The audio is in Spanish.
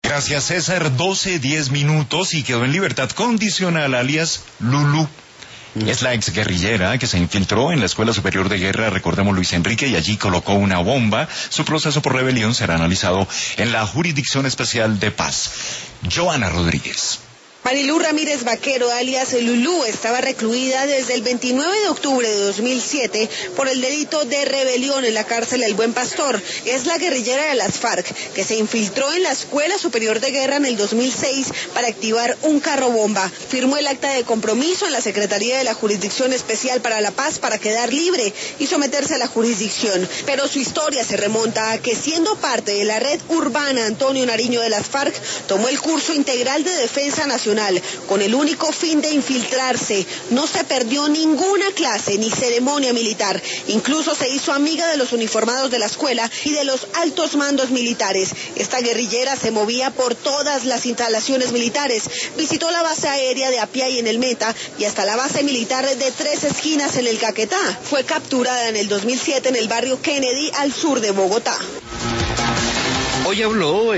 Gracias, César. 12:10 y quedó en libertad condicional, alias Lulú. Es la exguerrillera que se infiltró en la Escuela Superior de Guerra, recordemos Luis Enrique, y allí colocó una bomba. Su proceso por rebelión será analizado en la Jurisdicción Especial de Paz. Joana Rodríguez. Marilú Ramírez Vaquero, alias Lulú, estaba recluida desde el 29 de octubre de 2007 por el delito de rebelión en la cárcel El Buen Pastor. Es la guerrillera de las FARC que se infiltró en la Escuela Superior de Guerra en el 2006 para activar un carro bomba. Firmó el acta de compromiso en la Secretaría de la Jurisdicción Especial para la Paz para quedar libre y someterse a la jurisdicción. Pero su historia se remonta a que, siendo parte de la red urbana Antonio Nariño de las FARC, tomó el curso integral de defensa nacional con el único fin de infiltrarse. No se perdió ninguna clase ni ceremonia militar. Incluso se hizo amiga de los uniformados de la escuela y de los altos mandos militares. Esta guerrillera se movía por todas las instalaciones militares. Visitó la base aérea de Apiay en el Meta y hasta la base militar de Tres Esquinas en el Caquetá. Fue capturada en el 2007 en el barrio Kennedy, al sur de Bogotá. Hoy habló